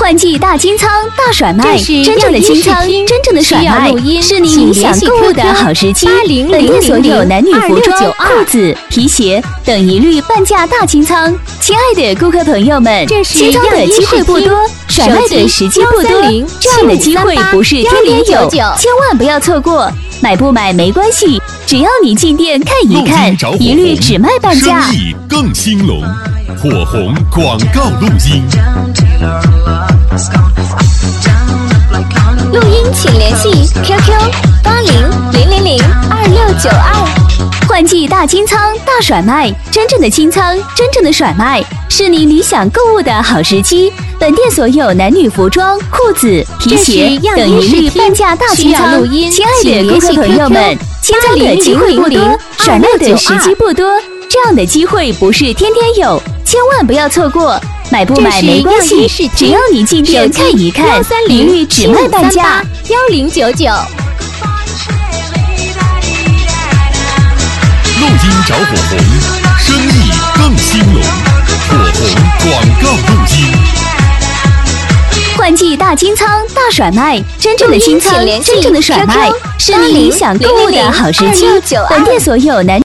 换季大清仓大甩卖，真正的清仓，真正的甩卖，是你理想购物的好时机。本店所有男女服装、裤子、皮鞋等一律半价大清仓。亲爱的顾客朋友们，清仓的机会不多，甩卖的时机不多，这样的机会不是天天有，千万不要错过。买不买没关系，只要你进店看一看，一律只卖半价。 生意更兴隆，火红广告录音。 录音请联系 QQ8000022692。 换季大清仓大甩卖，真正的清仓，真正的甩卖，是你理想购物的好时机。本店所有男女服装、裤子、皮鞋等一律半价大清仓。亲爱的顾客朋友们，清仓的机会不多，甩卖的时机不多，这样的机会不是天天有，千万不要错过。买不买没关系，只要你进店看一看，一律只卖半价。 1099。 录音找火红，生意更兴隆，火红广告录音。 换季大清仓大甩卖，真正的清仓，真正的甩卖，是你理想购物的好时机。本店所有男